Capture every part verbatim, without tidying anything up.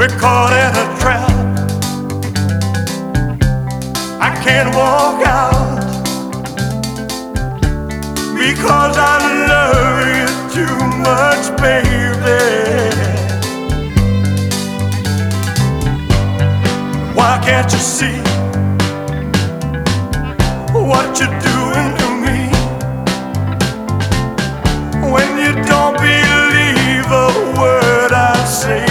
We're caught in a trap. I can't walk out because I love you too much, baby. Why can't you see what you're doing to me? When you don't believe a word I say,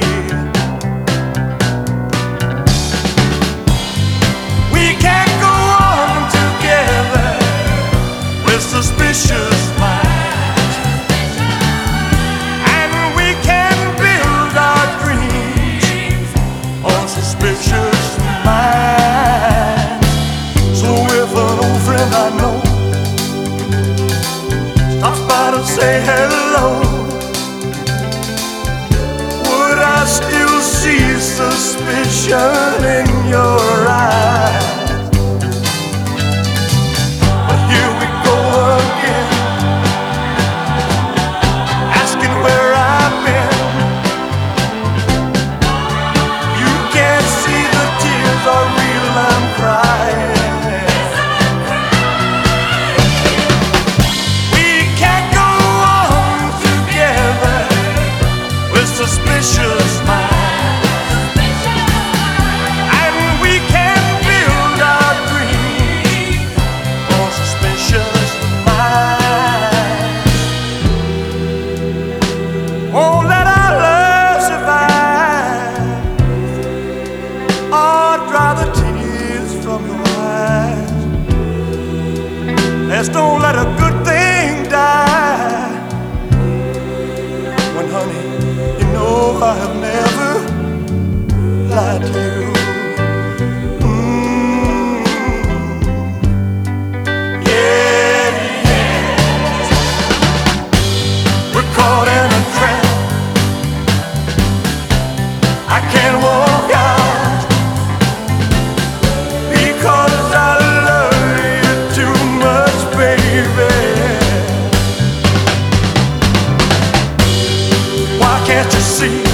we can't go on together with suspicious minds, and we can build our dreams on suspicious minds. So if an old friend I know stops by to say hello, would I still see suspicion in your eyes? But here we go again, asking where I've been. You can't see the tears are real, I'm crying. Suspicious minds, and we can build our dreams on suspicious minds. Won't let our love survive, or dry the tears from your eyes. Let's don't let a good thing die. When, honey, I have never lied to you. Mm. Yeah, yeah. We're caught in a trap. I can't walk out because I love you too much, baby. Why can't you see